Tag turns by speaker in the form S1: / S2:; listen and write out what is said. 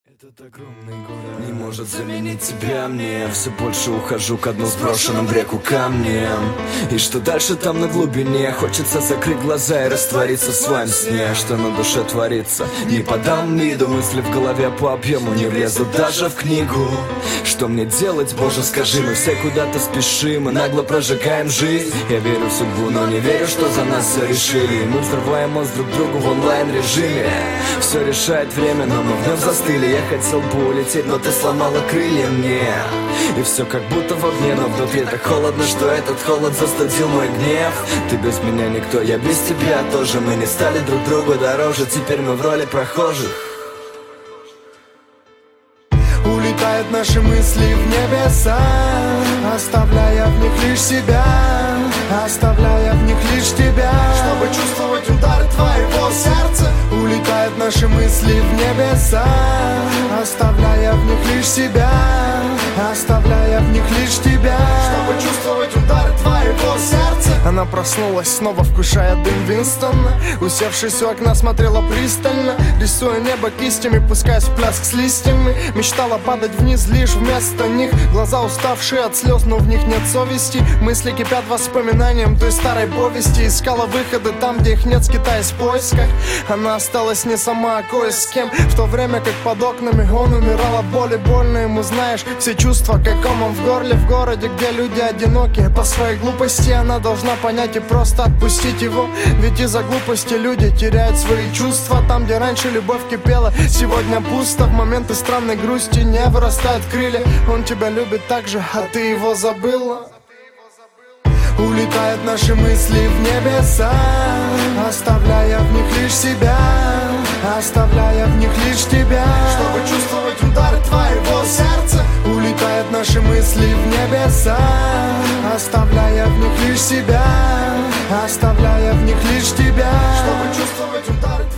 S1: Этот огромный город не может заменить тебя мне. Все больше ухожу ко дну, сброшенным в реку камнем. И что дальше там на глубине? Хочется закрыть глаза и раствориться в своем сне. Что на душе творится, не подам виду. Мысли в голове по объему не влезут даже в книгу. Что мне делать, Боже, скажи, мы все куда-то спешим и нагло прожигаем жизнь. Я верю в судьбу, но не верю, что за нас все решили. Мы взрываем мозг друг другу в онлайн-режиме. Все решает время, но мы вновь застыли. Я хотел бы улететь, но ты сломала крылья мне. И все как будто в огне, но внутри так холодно, что этот холод застудил мой гнев. Ты без меня никто, я без тебя тоже. Мы не стали друг другу дороже, теперь мы в роли прохожих.
S2: Улетают наши мысли в небеса, оставляя в них лишь себя, оставляя в них лишь тебя, чтобы чувствовать удары твоего сердца. Улетают наши мысли в небеса, оставляя в них лишь себя, оставляя в них лишь тебя, чтобы чувствовать удары твоего сердца. Она проснулась, снова вкушая дым Винстона. Усевшись у окна, смотрела пристально, рисуя небо кистями, пускаясь в пляск с листьями. Мечтала падать вниз лишь вместо них. Глаза уставшие от слез, но в них нет совести. Мысли кипят воспоминанием той старой повести. Искала выходы там, где их нет, скитаясь в поисках. Она осталась не сама, а кое с кем. В то время как под окнами он умирал от боли. Больно ему, знаешь, все чувства как комом в горле. В городе, где люди одинокие по своей глупости, она должна понять и просто отпустить его. Ведь из-за глупости люди теряют свои чувства. Там, где раньше любовь кипела, сегодня пусто. В моменты странной грусти не вырастают крылья. Он тебя любит так же, а ты его забыла. Улетают наши мысли в небеса, оставляя в них лишь себя, оставляя в них лишь тебя, чтобы чувствовать удары твоего сердца. Улетают наши мысли в небеса, оставляя в них лишь себя, оставляя в них лишь тебя, чтобы чувствовать удары